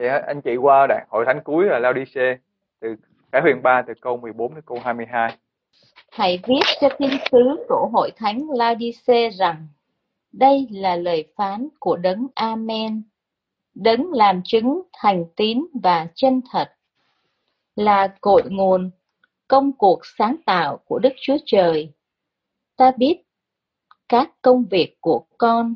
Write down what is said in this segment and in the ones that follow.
Thì anh chị qua đoạn hội thánh cuối là Laodice, từ Khải Huyền 3 từ câu 14 đến câu 22. Hãy viết cho thiên sứ của hội thánh Laodice rằng: đây là lời phán của đấng Amen, đấng làm chứng thành tín và chân thật, là cội nguồn công cuộc sáng tạo của Đức Chúa Trời. Ta biết các công việc của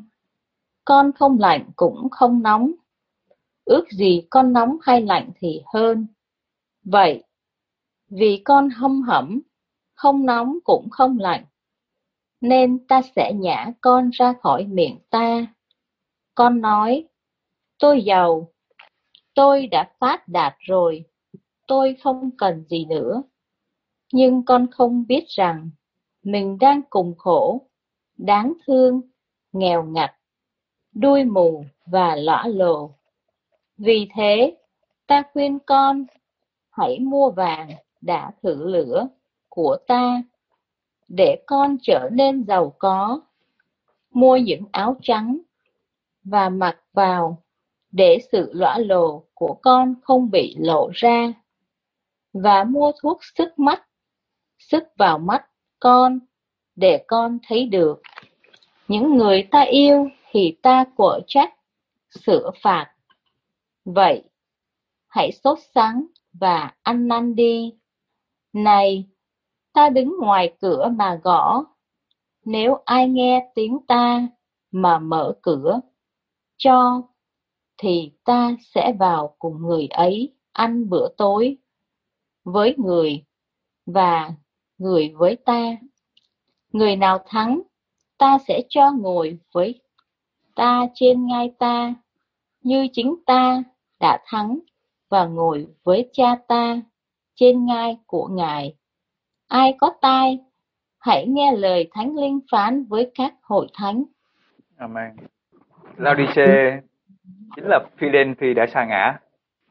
con không lạnh cũng không nóng, ước gì con nóng hay lạnh thì hơn. Vậy, vì con hâm hẩm, không nóng cũng không lạnh, nên ta sẽ nhả con ra khỏi miệng ta. Con nói, tôi giàu, tôi đã phát đạt rồi, tôi không cần gì nữa. Nhưng con không biết rằng mình đang cùng khổ, đáng thương, nghèo ngặt, đuôi mù và lõa lồ. Vì thế, ta khuyên con, hãy mua vàng đã thử lửa của ta, để con trở nên giàu có, mua những áo trắng và mặc vào, để sự lõa lồ của con không bị lộ ra, và mua thuốc sức mắt, sức vào mắt con, để con thấy được. Những người ta yêu thì ta quở trách, sửa phạt. Vậy, hãy sốt sắng và ăn năn đi. Này, ta đứng ngoài cửa mà gõ. Nếu ai nghe tiếng ta mà mở cửa cho, thì ta sẽ vào cùng người ấy ăn bữa tối, với người và người với ta. Người nào thắng, ta sẽ cho ngồi với ta trên ngai ta, như chính ta đã thắng và ngồi với cha ta trên ngai của Ngài. Ai có tai, hãy nghe lời Thánh Linh phán với các hội thánh. Amen. Laodice chính là Philadelphia đã sa ngã.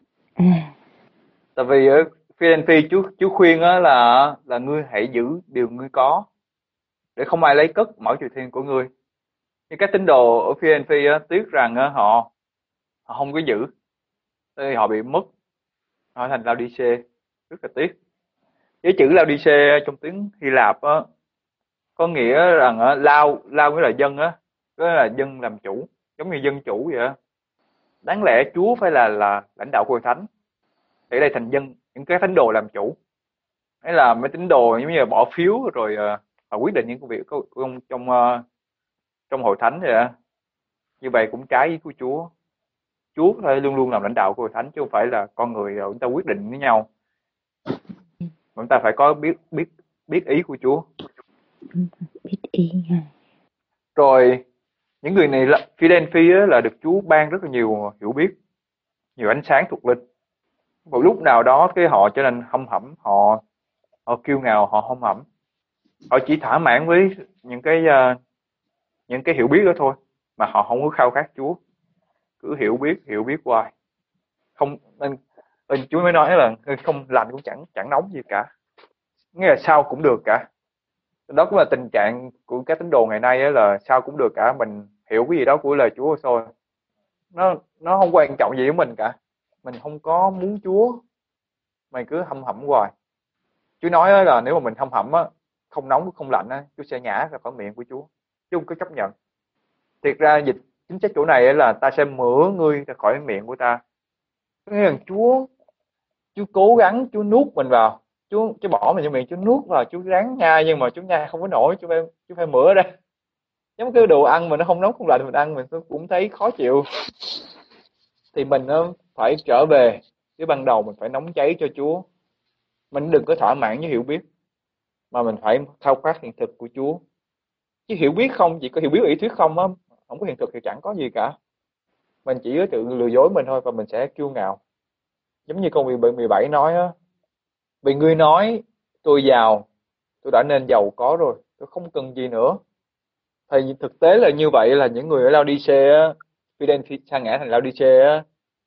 Tại vì ở Philadelphia Chúa khuyên á là ngươi hãy giữ điều ngươi có, để không ai lấy cất mẫu triều thiên của ngươi. Nhưng các tín đồ ở Philadelphia á, tiếc rằng á, họ họ không có giữ, thì họ bị mất, họ thành Laodice, rất là tiếc. Cái chữ Laodice trong tiếng Hy Lạp á, có nghĩa rằng á, lao nghĩa là dân á, có nghĩa là dân làm chủ, giống như dân chủ vậy á. Đáng lẽ Chúa phải là lãnh đạo của hội thánh, thì ở đây thành dân, những cái thánh đồ làm chủ. Hay là mấy tín đồ giống như là bỏ phiếu rồi họ quyết định những công việc trong hội thánh vậy á. Như vậy cũng trái ý của Chúa. Chúa phải luôn luôn làm lãnh đạo của hội thánh, chứ không phải là con người chúng ta quyết định với nhau. Chúng ta phải có biết ý của Chúa. Biết ý. Rồi những người này là Philadelphia là được Chúa ban rất là nhiều hiểu biết, nhiều ánh sáng thuộc linh. Một lúc nào đó cái họ trở nên hâm hẩm, họ kiêu ngạo, họ hâm hẩm. Họ chỉ thỏa mãn với những cái hiểu biết đó thôi, mà họ không có khao khát Chúa. Cứ hiểu biết hoài. Không nên Chúa mới nói là không lạnh cũng chẳng nóng gì cả. Nghĩa là sao cũng được cả. Đó cũng là tình trạng của các tín đồ ngày nay á, là sao cũng được cả, mình hiểu cái gì đó của lời Chúa thôi. Nó không quan trọng gì với mình cả. Mình không có muốn Chúa, mình cứ hâm hẩm hoài. Chúa nói á, là nếu mà mình hâm hẩm á, không nóng không lạnh á, Chúa sẽ nhả ra khỏi miệng của Chúa, chứ không có chấp nhận. Thiệt ra dịch chính sách chỗ này là ta sẽ mửa ngươi ra khỏi miệng của ta. Có nghĩa là Chúa cố gắng, Chúa nuốt mình vào, Chúa bỏ mình vô miệng, Chúa nuốt vào, Chúa ráng nhai, nhưng mà Chúa nhai không có nổi, Chúa phải mửa ra. Giống cái đồ ăn mà nó không nóng không lạnh, mình ăn mình cũng thấy khó chịu. Thì mình phải trở về cái ban đầu, mình phải nóng cháy cho Chúa. Mình đừng có thỏa mãn với hiểu biết, mà mình phải khao khát hiện thực của Chúa. Chứ hiểu biết không, chỉ có hiểu biết lý thuyết không á, không có hiện thực thì chẳng có gì cả. Mình chỉ có tự lừa dối mình thôi, và mình sẽ kiêu ngạo. Giống như câu 17 nói á, vì ngươi nói tôi giàu, tôi đã nên giàu có rồi, tôi không cần gì nữa. Thì thực tế là như vậy, là những người ở Laodice á, Philadelphia sa ngã thành Laodice á,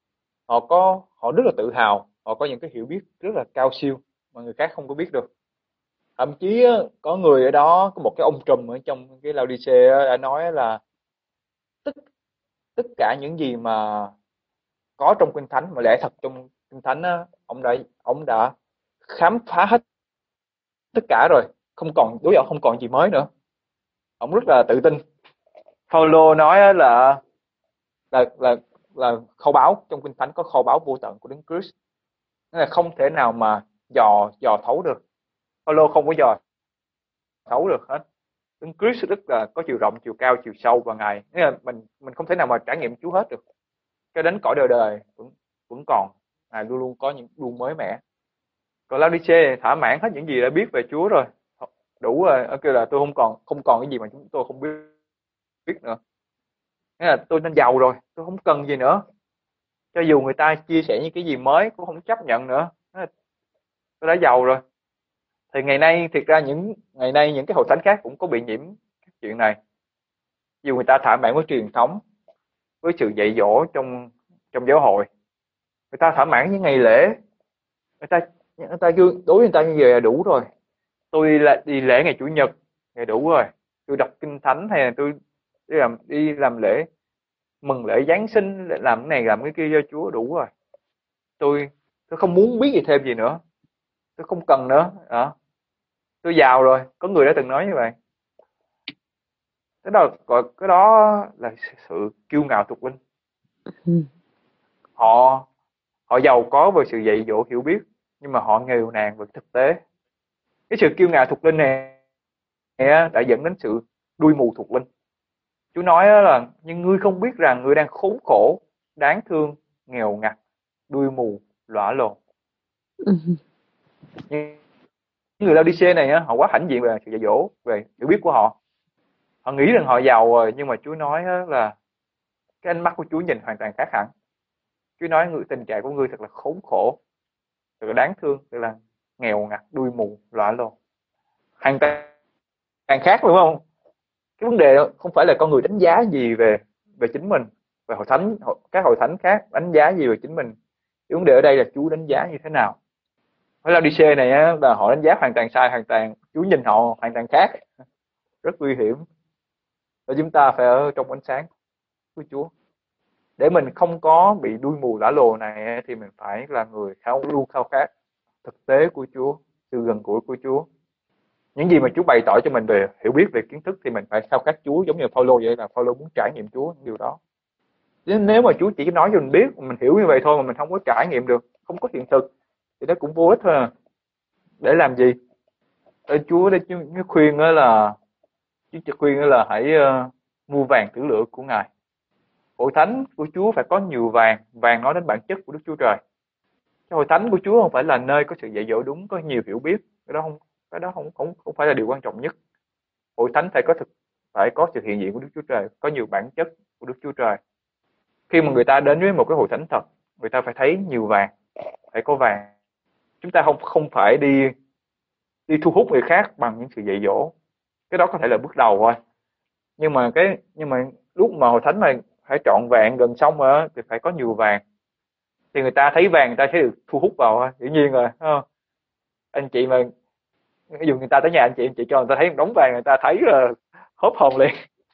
họ rất là tự hào, họ có những cái hiểu biết rất là cao siêu mà người khác không có biết được. Thậm chí á, có người ở đó, có một cái ông trùm ở trong cái Laodice á, đã nói là tất tất cả những gì mà có trong Kinh Thánh, mà lẽ thật trong Kinh Thánh á, ông đã khám phá hết tất cả rồi, không còn đối với ông không còn gì mới nữa. Ông rất là tự tin. Phaolô nói á là là là kho báu trong Kinh Thánh, có kho báu vô tận của Đấng Christ, nên là không thể nào mà dò dò thấu được. Phaolô không có dò thấu được hết. Đấng Christ rất là có chiều rộng, chiều cao, chiều sâu, và Ngài, nghĩa là mình không thể nào mà trải nghiệm Chúa hết được. Cho đến cõi đời đời vẫn còn, Ngài luôn luôn có những luôn mới mẻ. Còn Laodice thỏa mãn hết những gì đã biết về Chúa rồi, đủ rồi. Ở kêu là tôi không còn cái gì mà chúng tôi không biết nữa. Nghĩa là tôi nên giàu rồi, tôi không cần gì nữa. Cho dù người ta chia sẻ những cái gì mới cũng không chấp nhận nữa. Tôi đã giàu rồi. Thì ngày nay thiệt ra ngày nay những cái hội thánh khác cũng có bị nhiễm cái chuyện này. Dù người ta thỏa mãn với truyền thống, với sự dạy dỗ trong giáo hội, người ta thỏa mãn với ngày lễ, người ta kêu đối với người ta như vậy là đủ rồi. Tôi là đi lễ ngày chủ nhật ngày đủ rồi. Tôi đọc kinh thánh, hay là tôi đi làm lễ mừng lễ Giáng sinh, làm cái này làm cái kia cho Chúa đủ rồi. Tôi không muốn biết gì thêm gì nữa. Tôi không cần nữa. Đó. Tôi giàu rồi. Có người đã từng nói như vậy. Cái đó là sự kiêu ngạo thuộc linh. Họ giàu có về sự dạy dỗ hiểu biết, nhưng mà họ nghèo nàn về thực tế. Cái sự kiêu ngạo thuộc linh này đã dẫn đến sự đuôi mù thuộc linh. Chúa nói là nhưng ngươi không biết rằng ngươi đang khốn khổ, đáng thương, nghèo ngặt, đuôi mù, lõa lồ. Nhưng người Laodice này họ quá hãnh diện về sự dạy dỗ, về hiểu biết của họ. Họ nghĩ rằng họ giàu rồi, nhưng mà Chúa nói là cái ánh mắt của Chúa nhìn hoàn toàn khác hẳn. Chúa nói tình trạng của ngươi thật là khốn khổ, thật là đáng thương, thật là nghèo ngặt, đuôi mù, lõa lồ. Hoàn toàn khác đúng không? Cái vấn đề không phải là con người đánh giá gì về chính mình, về các hội thánh khác đánh giá gì về chính mình. Cái vấn đề ở đây là Chúa đánh giá như thế nào. Với Laodice này là họ đánh giá hoàn toàn sai, hoàn toàn Chúa nhìn họ hoàn toàn khác, rất nguy hiểm. Và chúng ta phải ở trong ánh sáng của Chúa. Để mình không có bị đuôi mù lả lồ này thì mình phải là người luôn khao khát thực tế của Chúa, sự gần gũi của Chúa. Những gì mà Chúa bày tỏ cho mình về hiểu biết, về kiến thức thì mình phải khao khát Chúa, giống như Phaolô vậy, là Phaolô muốn trải nghiệm Chúa điều đó. Chứ nếu mà Chúa chỉ nói cho mình biết, mình hiểu như vậy thôi mà mình không có trải nghiệm được, không có hiện thực thì nó cũng vô ích thôi à. Để làm gì? Chúa khuyên là hãy mua vàng thử lửa của Ngài. Hội thánh của Chúa phải có nhiều vàng, vàng nói đến bản chất của Đức Chúa Trời. Cái hội thánh của Chúa không phải là nơi có sự dạy dỗ đúng, có nhiều hiểu biết, cái đó không phải là điều quan trọng nhất. Hội thánh phải có sự hiện diện của Đức Chúa Trời, có nhiều bản chất của Đức Chúa Trời. Khi mà người ta đến với một cái hội thánh thật, người ta phải thấy nhiều vàng, phải có vàng. Chúng ta không phải đi thu hút người khác bằng những sự dạy dỗ. Cái đó có thể là bước đầu thôi. Nhưng mà lúc mà hội thánh mà phải trọn vẹn gần xong rồi thì phải có nhiều vàng. Thì người ta thấy vàng, người ta sẽ được thu hút vào thôi, dĩ nhiên rồi, không? Anh chị mà ví dụ người ta tới nhà anh chị cho người ta thấy một đống vàng, người ta thấy là hớp hồn liền.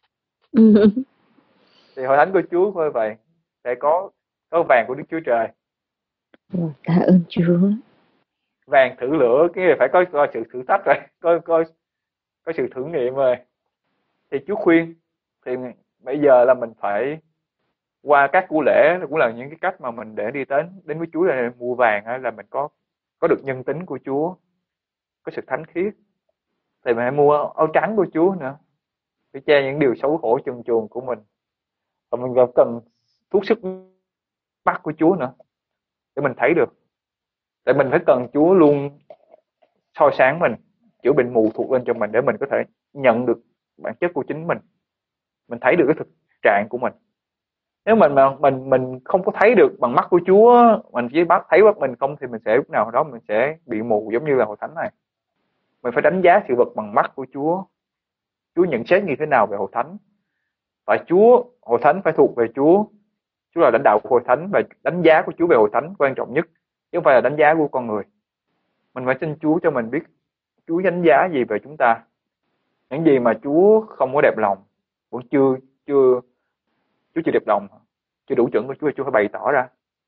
Thì hội thánh của Chúa như vậy, sẽ có vàng của Đức Chúa Trời. Tạ ơn Chúa. Vàng thử lửa, cái này phải có sự thử thách rồi, có sự thử nghiệm rồi. Thì Chúa khuyên, thì bây giờ là mình phải qua các của lễ, cũng là những cái cách mà mình để đi đến với Chúa, là mua vàng là mình có được nhân tính của Chúa, có sự thánh khiết. Thì mình hãy mua áo trắng của Chúa nữa, để che những điều xấu hổ trần truồng của mình. Và mình còn cần thuốc sức mắt của Chúa nữa để mình thấy được. Tại mình phải cần Chúa luôn soi sáng mình, chữa bệnh mù thuộc lên cho mình, để mình có thể nhận được bản chất của chính mình. Mình thấy được cái thực trạng của mình. Nếu mình không có thấy được bằng mắt của Chúa, mình chỉ thấy mắt mình không, thì mình sẽ lúc nào đó mình sẽ bị mù, giống như là hội thánh này. Mình phải đánh giá sự vật bằng mắt của Chúa. Chúa nhận xét như thế nào về hội thánh? Và hội thánh phải thuộc về Chúa. Chúa là lãnh đạo của hội thánh, và đánh giá của Chúa về hội thánh quan trọng nhất, chứ không phải là đánh giá của con người. Mình phải xin Chúa cho mình biết Chúa đánh giá gì về chúng ta. Những gì mà Chúa không có đẹp lòng, vẫn Chúa chưa đẹp lòng, chưa đủ chuẩn của Chúa phải bày tỏ ra.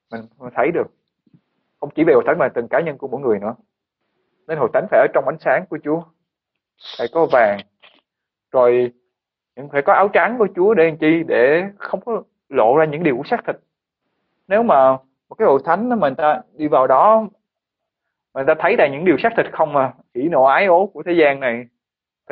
mình thấy được. Không chỉ về hội thánh mà từng cá nhân của mỗi người nữa. Nên hội thánh phải ở trong ánh sáng của Chúa, phải có vàng, rồi phải có áo trắng của Chúa để làm chi? Để không có lộ ra những điều của xác thịt. Nếu mà một cái hội thánh mà người ta đi vào đó mà người ta thấy là những điều xác thịt không, mà chỉ nộ ái ố của thế gian này, thì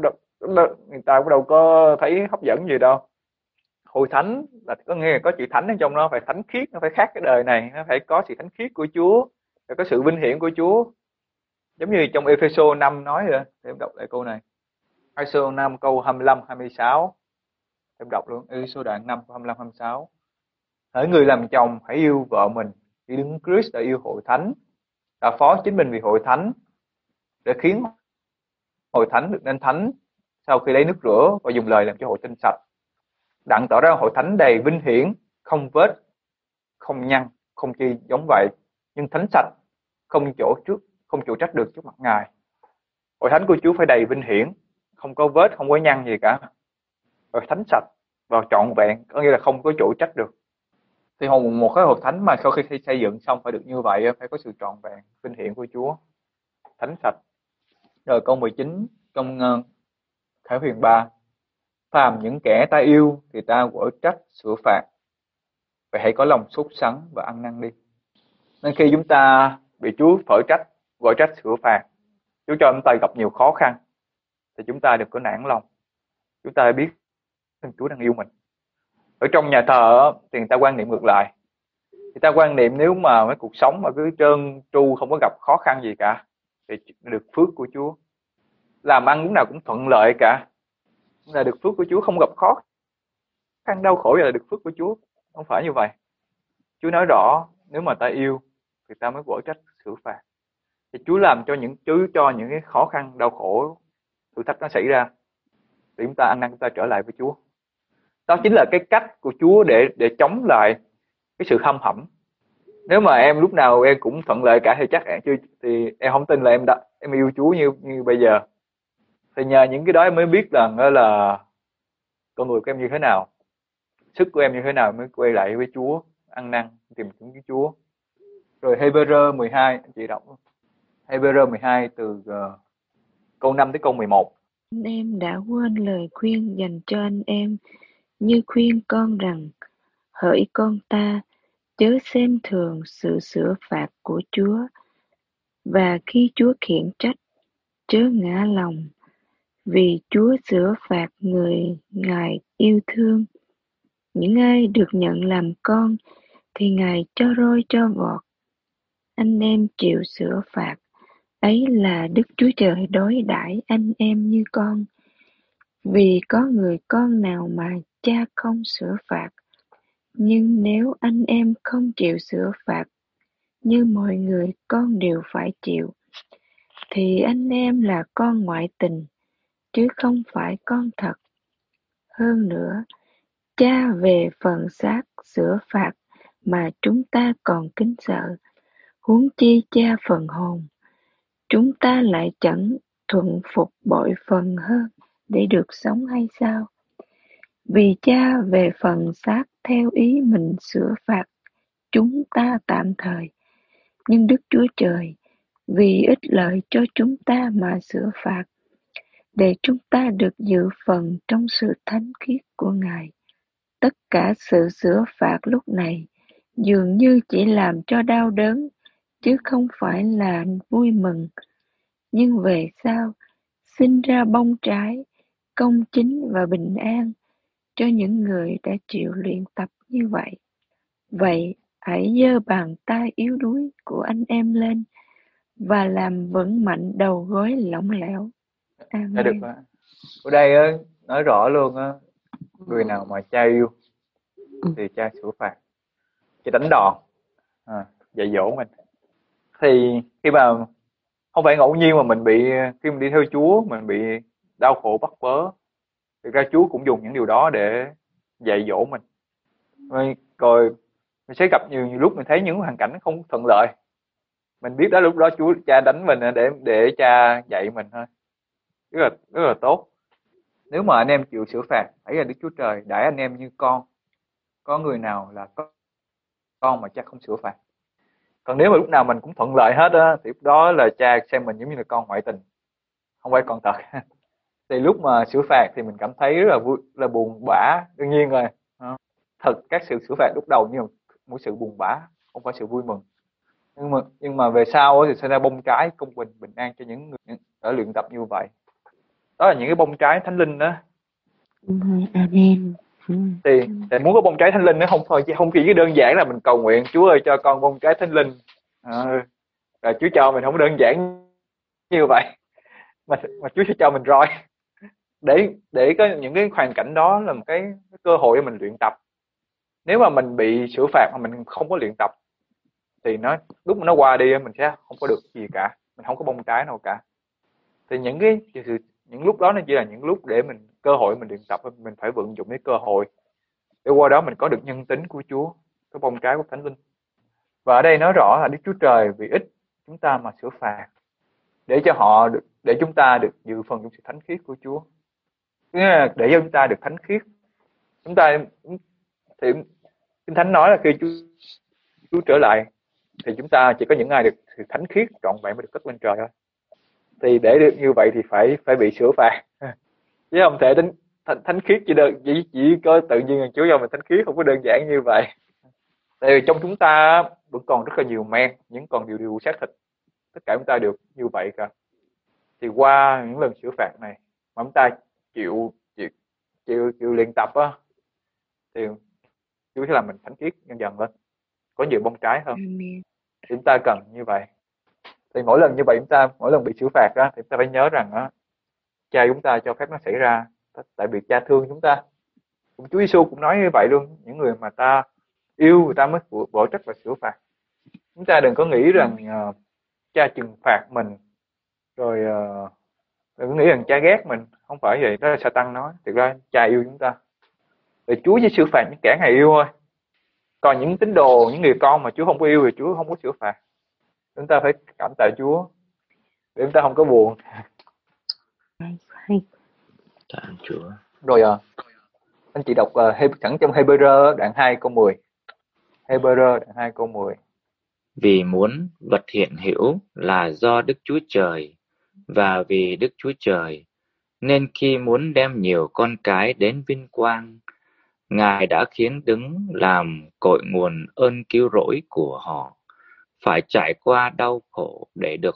người ta cũng đâu có thấy hấp dẫn gì đâu. Hội thánh là có nghĩa là có chữ thánh ở trong nó, phải thánh khiết, nó phải khác cái đời này, nó phải có sự thánh khiết của Chúa, phải có sự vinh hiển của Chúa. Giống như trong Ephesos 5 nói rồi, để em đọc lại câu này. Ephesos 5 câu 25 26. Em đọc luôn, Ephesos đoạn 5 câu 25 26. Hỡi người làm chồng hãy yêu vợ mình, như Đấng Christ đã yêu hội thánh, đã phó chính mình vì hội thánh, để khiến hội thánh được nên thánh, sau khi lấy nước rửa và dùng lời làm cho hội thánh sạch, đặng tỏ ra hội thánh đầy vinh hiển, không vết, không nhăn, không chi giống vậy, nhưng thánh sạch, không chỗ trách được trước mặt Ngài. Hội thánh của Chúa phải đầy vinh hiển, không có vết, không có nhăn gì cả, và thánh sạch và trọn vẹn, có nghĩa là không có chỗ trách được. Thì một cái hội thánh mà sau khi xây dựng xong phải được như vậy, phải có sự trọn vẹn, vinh hiển của Chúa, thánh sạch. Rồi câu 19 trong Khải Huyền 3. Phàm những kẻ ta yêu thì ta quở trách sửa phạt, vậy hãy có lòng sốt sắng và ăn năn đi. Nên khi chúng ta bị Chúa phở trách, quở trách sửa phạt, Chúa cho chúng ta gặp nhiều khó khăn, thì chúng ta đừng có nản lòng. Chúng ta biết rằng Chúa đang yêu mình. Ở trong nhà thờ thì người ta quan niệm ngược lại. Người ta quan niệm nếu mà cái cuộc sống mà cứ trơn tru, không có gặp khó khăn gì cả, thì được phước của Chúa. Làm ăn lúc nào cũng thuận lợi cả, là được phước của Chúa, không gặp khó khăn đau khổ là được phước của Chúa. Không phải như vậy. Chúa nói rõ nếu mà ta yêu thì ta mới quở trách xử phạt. Thì Chúa làm cho những cái khó khăn đau khổ thử thách nó xảy ra để chúng ta ăn năn, chúng ta trở lại với Chúa. Đó chính là cái cách của Chúa để chống lại cái sự hăm hẩm. Nếu mà em lúc nào em cũng thuận lợi cả thì chắc thì em không tin là em yêu Chúa như bây giờ. Thì nhờ những cái đó em mới biết là con người của em như thế nào, sức của em như thế nào mới quay lại với Chúa, ăn năn, tìm kiếm với Chúa. Rồi Hebrew 12, chị đọc. Hebrew 12 từ câu 5 tới câu 11. Anh em đã quên lời khuyên dành cho anh em, như khuyên con rằng: hỡi con ta, chớ xem thường sự sửa phạt của Chúa, và khi Chúa khiển trách, chớ ngã lòng, vì Chúa sửa phạt người Ngài yêu thương. Những ai được nhận làm con thì Ngài cho roi cho vọt. Anh em chịu sửa phạt, ấy là Đức Chúa Trời đối đãi anh em như con. Vì có người con nào mà cha không sửa phạt, nhưng nếu anh em không chịu sửa phạt như mọi người con đều phải chịu, thì anh em là con ngoại tình, chứ không phải con thật. Hơn nữa, cha về phần xác sửa phạt mà chúng ta còn kính sợ, huống chi cha phần hồn, chúng ta lại chẳng thuận phục bội phần hơn để được sống hay sao? Vì cha về phần xác theo ý mình sửa phạt chúng ta tạm thời, nhưng Đức Chúa Trời vì ích lợi cho chúng ta mà sửa phạt, để chúng ta được dự phần trong sự thánh khiết của Ngài. Tất cả sự sửa phạt lúc này dường như chỉ làm cho đau đớn, chứ không phải là vui mừng. Nhưng về sau, sinh ra bông trái, công chính và bình an cho những người đã chịu luyện tập như vậy. Vậy, hãy giơ bàn tay yếu đuối của anh em lên và làm vững mạnh đầu gối lỏng lẻo. Đã được Amen. ạ. Ở đây á, nói rõ luôn á, người nào mà cha yêu thì cha sửa phạt, cha đánh đòn, dạy dỗ mình. Thì khi mà không phải ngẫu nhiên mà khi mình đi theo Chúa mình bị đau khổ bắt bớ, thực ra Chúa cũng dùng những điều đó để dạy dỗ mình. Rồi mình sẽ gặp nhiều lúc mình thấy những hoàn cảnh không thuận lợi, mình biết đó lúc đó cha đánh mình để cha dạy mình thôi, rất là tốt. Nếu mà anh em chịu sửa phạt, hãy là Đức Chúa Trời đãi anh em như con. Có người nào là con mà cha không sửa phạt. Còn nếu mà lúc nào mình cũng thuận lợi hết á, thì lúc đó là cha xem mình giống như là con ngoại tình, không phải con tật. Thì lúc mà sửa phạt thì mình cảm thấy rất là vui, là buồn bã, đương nhiên rồi. Thật các sự sửa phạt lúc đầu như một sự buồn bã, không phải sự vui mừng. Nhưng mà về sau thì sẽ ra bông trái công bình bình an cho những người đã luyện tập như vậy. Đó là những cái bông trái thánh linh đó. Amen. Thì muốn có bông trái thánh linh nó không chỉ đơn giản là mình cầu nguyện Chúa ơi cho con bông trái thánh linh, rồi Chúa cho mình, không đơn giản như vậy, mà Chúa sẽ cho mình roi để có những cái hoàn cảnh đó là một cái cơ hội để mình luyện tập. Nếu mà mình bị xử phạt mà mình không có luyện tập thì lúc mà nó qua đi mình sẽ không có được gì cả, mình không có bông trái nào cả. Thì những lúc đó nó chỉ là những lúc để mình cơ hội mình luyện tập, mình phải vận dụng cái cơ hội để qua đó mình có được nhân tính của Chúa, cái bông trái của Thánh Linh. Và ở đây nói rõ là Đức Chúa Trời vì ít chúng ta mà sửa phạt để chúng ta được dự phần trong sự thánh khiết của Chúa. Nghĩa là để cho chúng ta được thánh khiết. Chúng ta thì Kinh Thánh nói là khi Chúa trở lại thì chúng ta chỉ có những ai được sự thánh khiết trọn vẹn mới được cất lên trời thôi. Thì để được như vậy thì phải bị sửa phạt. Chứ không thể thánh khiết chỉ có tự nhiên là Chúa cho mình thánh khiết, không có đơn giản như vậy. Tại vì trong chúng ta vẫn còn rất là nhiều men, những còn điều xác thịt. Tất cả chúng ta được như vậy cả. Thì qua những lần sửa phạt này mà chúng ta chịu luyện tập á, thì Chúa sẽ làm mình thánh khiết dần dần lên, có nhiều bông trái hơn. Amen. Thì chúng ta cần như vậy. Thì mỗi lần như vậy mỗi lần bị xử phạt á, thì chúng ta phải nhớ rằng á, Cha chúng ta cho phép nó xảy ra tại vì Cha thương chúng ta. Chúa Giêsu cũng nói như vậy luôn, những người mà ta yêu người ta mới bỏ trách và sửa phạt. Chúng ta đừng có nghĩ rằng Cha trừng phạt mình rồi đừng có nghĩ rằng Cha ghét mình, không phải vậy. Đó là Sa-tăng nói. Thực ra Cha yêu chúng ta, rồi Chúa chỉ xử phạt những kẻ Ngài yêu thôi. Còn những tín đồ, những người con mà Chúa không có yêu thì Chúa không có sửa phạt. Chúng ta phải cảm tạ Chúa để chúng ta không có buồn. Tạ Chúa. Rồi anh chị đọc sẵn trong Hebrew đoạn 2 câu 10. Hebrew đoạn 2 câu 10. Vì muốn vật hiện hữu là do Đức Chúa Trời, và vì Đức Chúa Trời, nên khi muốn đem nhiều con cái đến vinh quang, Ngài đã khiến Đấng làm cội nguồn ơn cứu rỗi của họ phải trải qua đau khổ để được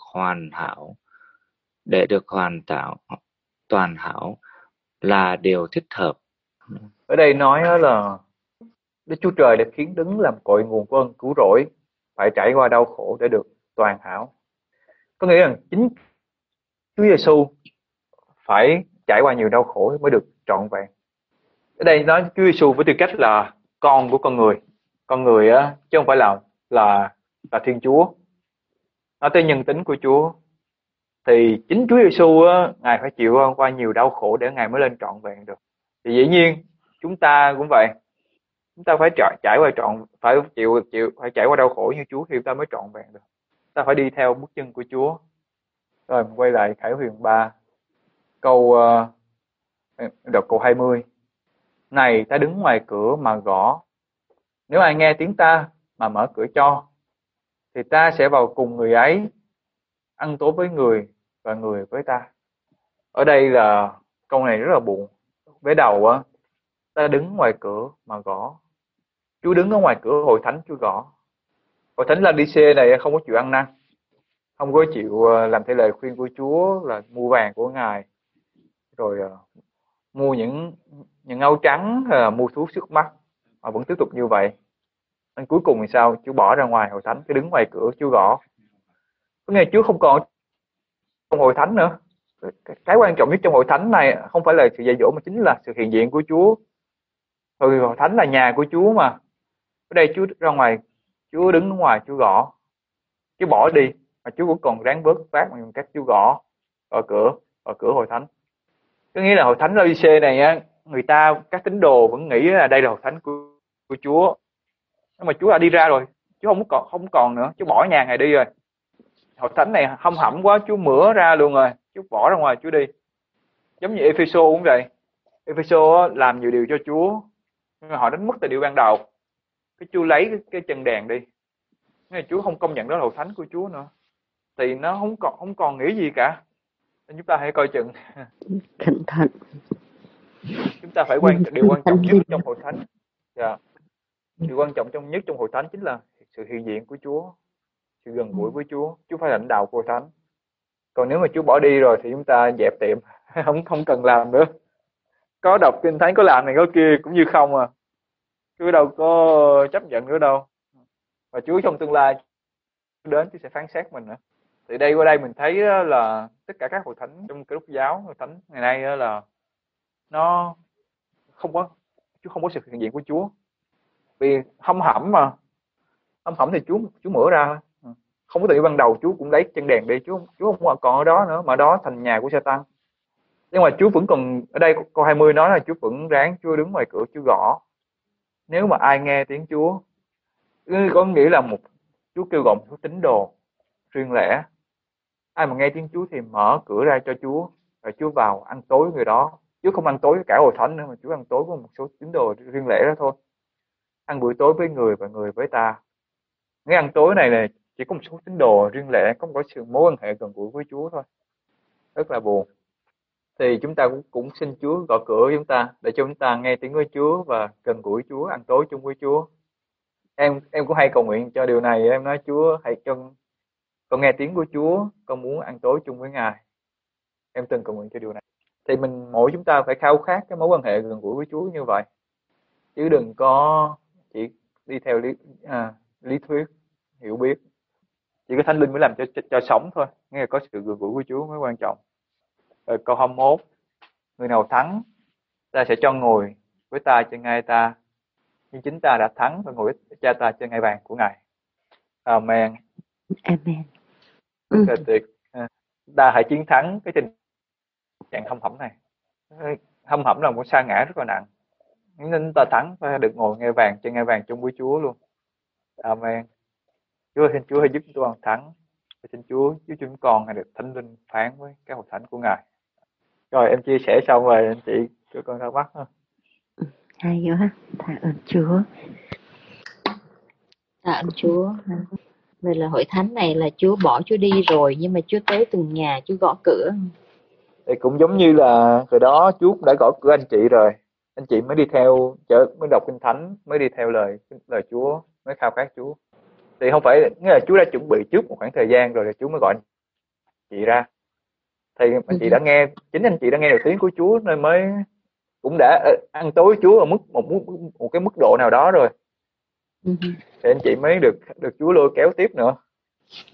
toàn hảo là điều thích hợp. Ở đây nói là Đức Chúa Trời đã khiến Đấng làm cội nguồn của ơn cứu rỗi phải trải qua đau khổ để được toàn hảo. Có nghĩa rằng chính Chúa Giêsu phải trải qua nhiều đau khổ mới được trọn vẹn. Ở đây nói Chúa Giêsu với tư cách là con của con người á, chứ không phải là Thiên Chúa. Nói tới nhân tính của Chúa thì chính Chúa Giêsu á, Ngài phải chịu qua nhiều đau khổ để Ngài mới lên trọn vẹn được. Thì dĩ nhiên chúng ta cũng vậy, chúng ta phải trải qua phải trải qua đau khổ như Chúa thì chúng ta mới trọn vẹn được. Ta phải đi theo bước chân của Chúa. Rồi mình quay lại Khải Huyền 3 đọc câu 20. Này ta đứng ngoài cửa mà gõ, nếu ai nghe tiếng ta mà mở cửa cho, thì ta sẽ vào cùng người ấy, ăn tối với người và người với ta. Ở đây là câu này rất là buồn. Vế đầu á, ta đứng ngoài cửa mà gõ. Chúa đứng ở ngoài cửa hội thánh, Chúa gõ. Hội thánh La-đi-xê này không có chịu ăn năn, không có chịu làm theo lời khuyên của Chúa là mua vàng của Ngài, rồi mua những áo trắng hay là mua thuốc sức mắt, mà vẫn tiếp tục như vậy. Nên cuối cùng thì sao? Chúa bỏ ra ngoài hội thánh, cái đứng ngoài cửa Chúa gõ. Có nghĩa là Chúa không còn trong hội thánh nữa. Cái quan trọng nhất trong hội thánh này không phải là sự dạy dỗ mà chính là sự hiện diện của Chúa. Rồi hội thánh là nhà của Chúa mà. Ở đây Chúa ra ngoài, Chúa đứng ở ngoài Chúa gõ. Chúa bỏ đi mà Chúa cũng còn ráng vớt vát bằng cách Chúa gõ ở cửa hội thánh. Có nghĩa là hội thánh La-đi-xê này á, các tín đồ vẫn nghĩ là đây là hội thánh của Chúa. Nhưng mà Chúa đã đi ra rồi, Chúa không còn nữa, Chúa bỏ nhà Ngài đi rồi. Hội thánh này hâm hẩm quá, Chúa mửa ra luôn rồi, Chúa bỏ ra ngoài Chúa đi. Giống như Ephesos cũng vậy. Ephesos làm nhiều điều cho Chúa, nhưng mà họ đánh mất tình yêu ban đầu. cái Chúa lấy cái chân đèn đi, nghĩa là Chúa không công nhận đó là hội thánh của Chúa nữa, thì nó không còn nghĩa gì cả. Nên chúng ta hãy coi chừng. Cẩn thận. Chúng ta phải điều quan trọng nhất trong hội thánh. Dạ. Điều quan trọng nhất trong hội thánh chính là sự hiện diện của Chúa, sự gần gũi với Chúa. Chúa phải lãnh đạo của hội thánh. Còn nếu mà Chúa bỏ đi rồi thì chúng ta dẹp tiệm, không cần làm nữa. Có đọc kinh thánh, có làm này có kia cũng như không à. Chúa đâu có chấp nhận nữa đâu. Và Chúa trong tương lai đến Chúa sẽ phán xét mình nữa. Thì qua đây mình thấy là tất cả các hội thánh trong Cơ Đốc giáo, hội thánh ngày nay là nó không có sự hiện diện của Chúa. Vì hâm hẩm mà. Hâm hẩm thì Chúa mở ra. Không có tự nhiên ban đầu Chúa cũng lấy chân đèn đi, Chúa không còn ở đó nữa, mà đó thành nhà của Sa-tan. Nhưng mà Chúa vẫn còn, ở đây câu 20 nói là Chúa vẫn ráng, Chúa đứng ngoài cửa, Chúa gõ. Nếu mà ai nghe tiếng Chúa, có nghĩa là Chúa kêu gọi một tín đồ riêng lẻ. Ai mà nghe tiếng Chúa thì mở cửa ra cho Chúa, rồi Chúa vào ăn tối với người đó. Chúa không ăn tối với cả hội thánh nữa, mà Chúa ăn tối với một số tín đồ riêng lẻ đó thôi. Ăn bữa tối với người và người với ta. Cái ăn tối này là chỉ có một số tín đồ riêng lẻ, không có sự mối quan hệ gần gũi với Chúa thôi. Rất là buồn. Thì chúng ta cũng xin Chúa gõ cửa chúng ta để cho chúng ta nghe tiếng của Chúa và gần gũi Chúa, ăn tối chung với Chúa. Em cũng hay cầu nguyện cho điều này. Em nói Chúa hãy cho con nghe tiếng của Chúa, con muốn ăn tối chung với Ngài. Em từng cầu nguyện cho điều này. Thì mỗi chúng ta phải khao khát cái mối quan hệ gần gũi với Chúa như vậy, chứ đừng có chỉ đi theo lý thuyết, hiểu biết. Chỉ có Thánh Linh mới làm cho sống thôi. Nghĩa là có sự gần gũi với Chúa mới quan trọng. Rồi câu 21, người nào thắng, ta sẽ cho ngồi với ta trên ngai ta, nhưng chính ta đã thắng và ngồi với cha ta trên ngai vàng của Ngài. Amen. Amen. Rất là tuyệt. Ta hãy chiến thắng cái tình trạng hâm hẩm này. Hâm hẩm là một sa ngã rất là nặng. Nên ta thắng, ta được ngồi ngai vàng trên ngai vàng chung với Chúa luôn. Amen. Xin Chúa hãy giúp chúng tôi thắng. Xin Chúa giúp chúng con được Thánh Linh phán với các hội thánh của Ngài. Rồi em chia sẻ xong rồi anh chị cho con thắc mắc. Hay quá, tạ ơn Chúa. Tạ ơn Chúa. Vậy là hội thánh này là Chúa bỏ Chúa đi rồi, nhưng mà Chúa tới từng nhà, Chúa gõ cửa. Thì cũng giống như là hồi đó Chúa cũng đã gõ cửa anh chị rồi. Anh chị mới đi theo, mới đọc kinh thánh, mới đi theo lời Chúa, mới khao khát Chúa. Thì không phải, nghĩa là Chúa đã chuẩn bị trước một khoảng thời gian rồi Chúa mới gọi anh chị ra. Thì anh chị đã nghe, chính anh chị đã nghe được tiếng của Chúa nên mới cũng đã ăn tối với Chúa ở một cái mức độ nào đó rồi. Thì anh chị mới được Chúa lôi kéo tiếp nữa.